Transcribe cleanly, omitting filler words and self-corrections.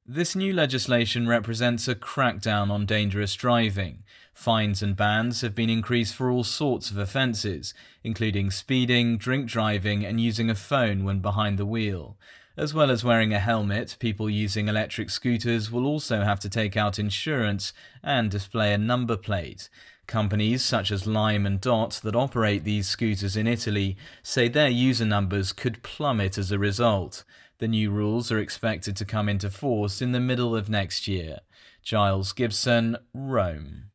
This new legislation represents a crackdown on dangerous driving. Fines and bans have been increased for all sorts of offences, including speeding, drink driving, and using a phone when behind the wheel. As well as wearing a helmet, people using electric scooters will also have to take out insurance and display a number plate. Companies such as Lime and Dot that operate these scooters in Italy say their user numbers could plummet as a result. The new rules are expected to come into force in the middle of next year. Giles Gibson, Rome.